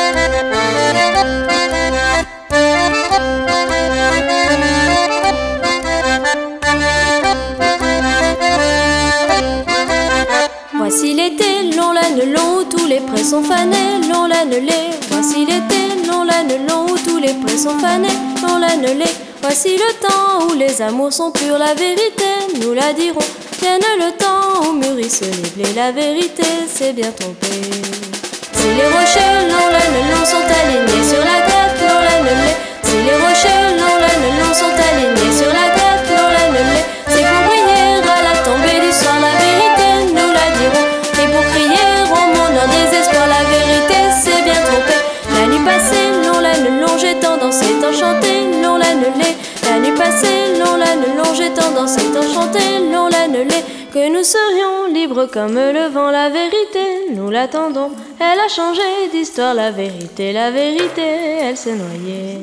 Voici l'été, long l'âne long, où tous les prés sont fanés, long l'âne lait. Voici l'été, long l'âne long, où tous les prés sont fanés, long l'âne lait. Voici le temps où les amours sont purs, la vérité, nous la dirons. Vienne le temps où mûrissent les blés, la vérité, c'est bien trompé. Si les rochers, long l'âne long, sont alignés sur la crête, long l'âne lait. Si les rochers, long l'âne long, sont alignés sur la crête, long l'âne lait. C'est pour briller à la tombée du soir, la vérité, nous la dirons. Et pour crier au monde en désespoir, la vérité, c'est bien trompé. La nuit passée, long l'âne long, j'ai tendance à chanter, long l'âne lait. La nuit passée, long l'âne long, j'ai tendance à chanter, long l'âne lait. Que nous serions libres comme le vent, la vérité, nous l'attendons. Elle a changé d'histoire, la vérité, elle s'est noyée.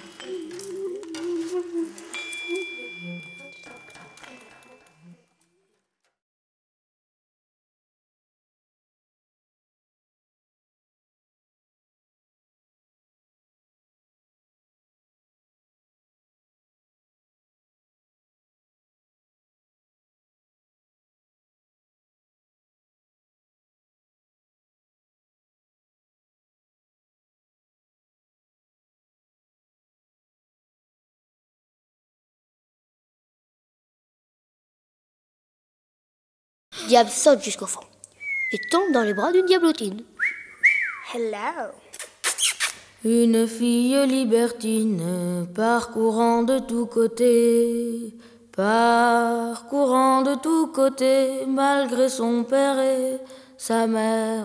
Diable saute jusqu'au fond et tombe dans les bras d'une diablotine. Hello. Une fille libertine, parcourant de tous côtés, malgré son père et sa mère.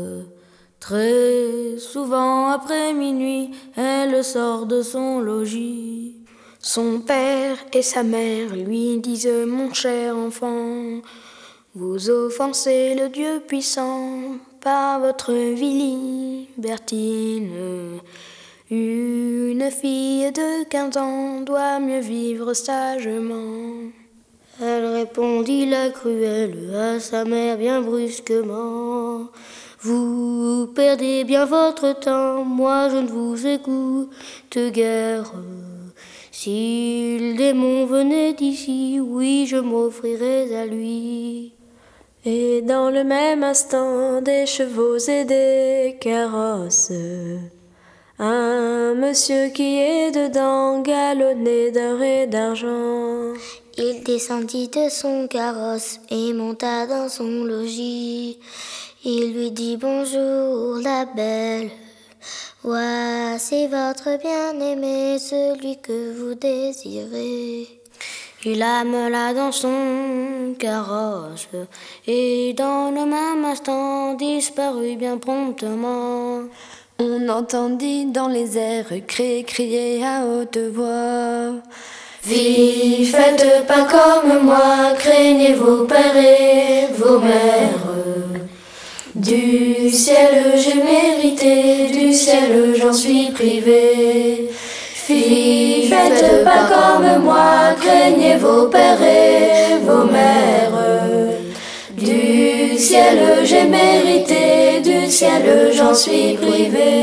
Très souvent après minuit, elle sort de son logis. Son père et sa mère lui disent: mon cher enfant, vous offensez le Dieu puissant par votre vie libertine. Une fille de 15 ans doit mieux vivre sagement. Elle répondit la cruelle à sa mère bien brusquement: vous perdez bien votre temps, moi je ne vous écoute guère. Si le démon venait ici, oui, je m'offrirais à lui. Et dans le même instant, des chevaux et des carrosses, un monsieur qui est dedans, galonné d'or et d'argent. Il descendit de son carrosse et monta dans son logis. Il lui dit: bonjour la belle, voici votre bien-aimé, celui que vous désirez. Il amena dans son carrosse et dans le même instant disparut bien promptement. On entendit dans les airs crier à haute voix: Filles, faites pas comme moi, craignez vos pères et vos mères. Du ciel j'ai mérité, du ciel j'en suis privé. Filles, faites pas comme moi, craignez vos pères et vos mères. Du ciel j'ai mérité, du ciel j'en suis privé.